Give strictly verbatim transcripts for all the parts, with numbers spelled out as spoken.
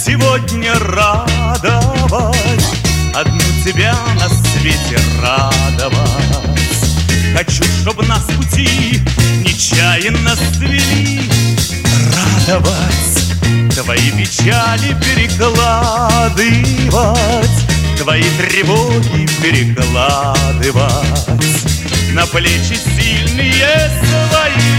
сегодня радовать, одну тебя на свете радовать. Хочу, чтоб нас пути нечаянно свели, радовать, твои печали перекладывать, твои тревоги перекладывать на плечи сильные свои.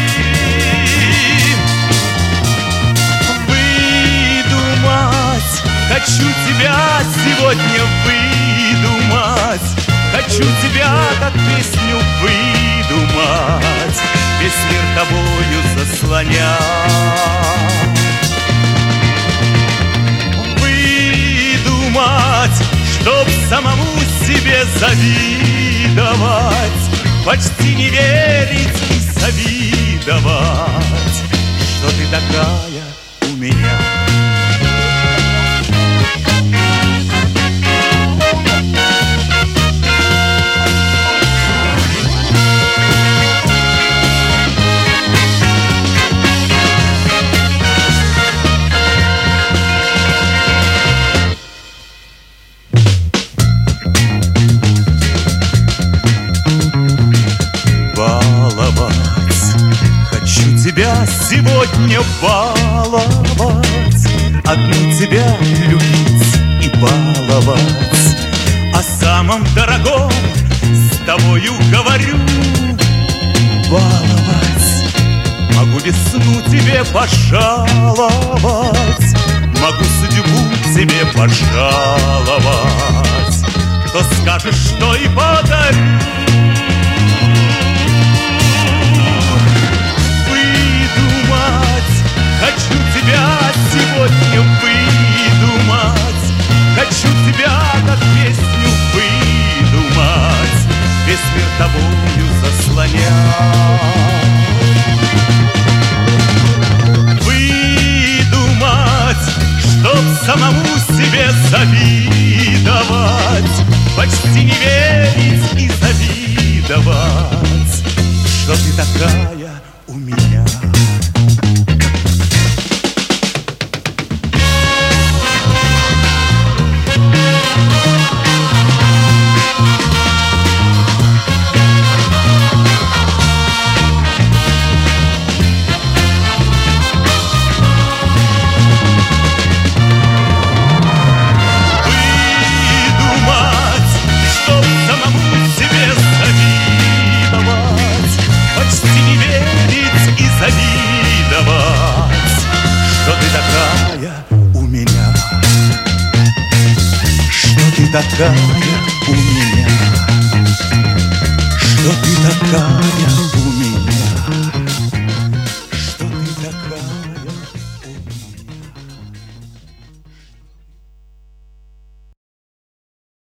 Выдумать, хочу тебя сегодня выдумать, хочу тебя как песню выдумать, весь мир тобою заслонять. Выдумать, чтоб самому себе завидовать, почти не верить и завидовать, что ты такая у меня. Тебя сегодня баловать, одну тебя любить и баловать, о самом дорогом с тобою говорю. Баловать, могу весну тебе пожаловать, могу судьбу тебе пожаловать, кто скажешь, что и подарю. Хочу тебя сегодня выдумать, хочу тебя как песню выдумать, весь мир тобою заслонять. Выдумать, чтоб самому себе завидовать, почти не верить и завидовать, что ты такая у меня. Завидовать, что ты такая у меня, что ты такая у меня, что ты такая